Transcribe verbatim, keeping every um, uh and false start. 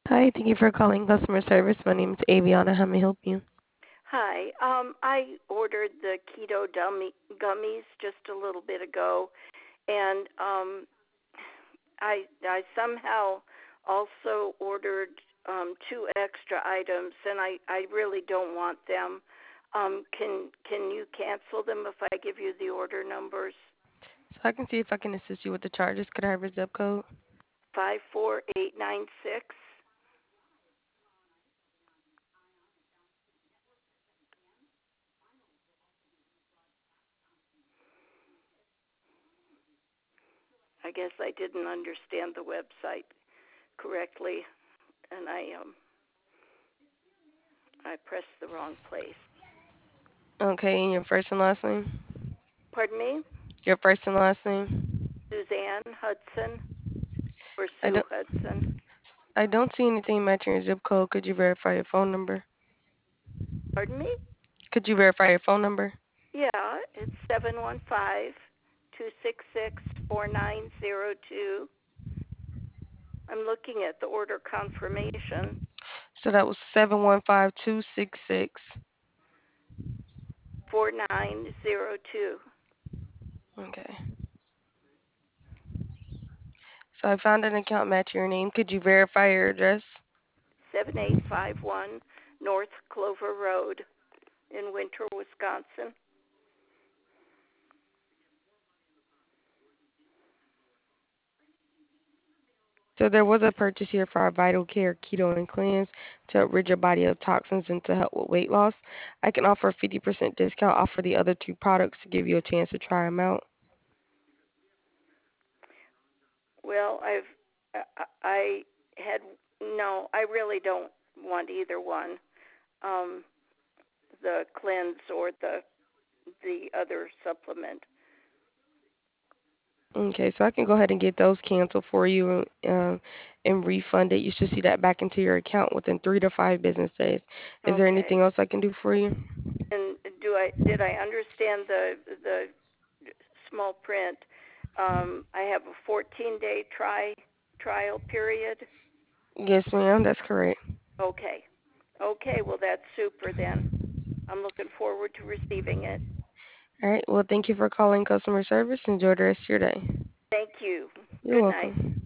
Hi, thank you for calling customer service. My name is Aviana. How may I help you? Hi. Um, I ordered the keto dummy gummies just a little bit ago, and um, I I somehow also ordered um, two extra items, and I I really don't want them. Um, can can you cancel them if I give you the order numbers? So I can see if I can assist you with the charges. Could I have your zip code? Five four eight nine six. I guess I didn't understand the website correctly, and I um I pressed the wrong place. Okay, and your first and last name? Pardon me? Your first and last name? Suzanne Hudson or I Sue don't Hudson. I don't see anything matching your zip code. Could you verify your phone number? Pardon me? Could you verify your phone number? Yeah, it's seven one five two six six four nine zero two. I'm looking at the order confirmation. So that was seven one five two six six. four nine zero two. Okay. So I found an account matching your name. Could you verify your address? seven eight five one North Clover Road in Winter, Wisconsin. So there was a purchase here for our Vital Care Keto and Cleanse to rid your body of toxins and to help with weight loss. I can offer a fifty percent discount off for the other two products to give you a chance to try them out. Well, I've I, I had no, I really don't want either one. Um the cleanse or the the other supplement. Okay, so I can go ahead and get those canceled for you um, and refund it. You should see that back into your account within three to five business days. Is there anything Okay. else I can do for you? And do I did I understand the the small print? Um, I have a fourteen day try trial period. Yes, ma'am, that's correct. Okay. Okay, well that's super then. I'm looking forward to receiving it. All right, well, thank you for calling customer service. Enjoy the rest of your day. Thank you. You're Good night. welcome.